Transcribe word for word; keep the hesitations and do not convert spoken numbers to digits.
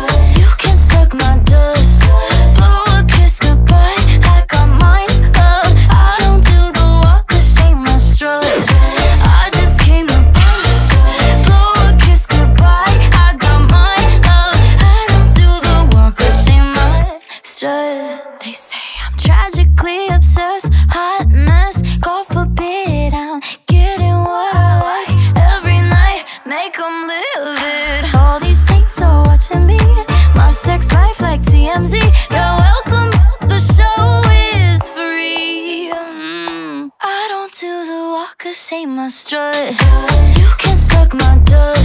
You can suck my dust, blow a kiss goodbye. I got mine up. I don't do the walk or shake my strut. I just came to blow a kiss goodbye. I got mine up. I don't do the walk or shake my strut. They say I'm tragically obsessed, hot mess. God forbid I'm getting what I like every night. Make 'em live it. All these saints are watching me. My sex life like T M Z. You're welcome, the show is free. mm. I don't do the walk or shake my strut. You can suck my dust.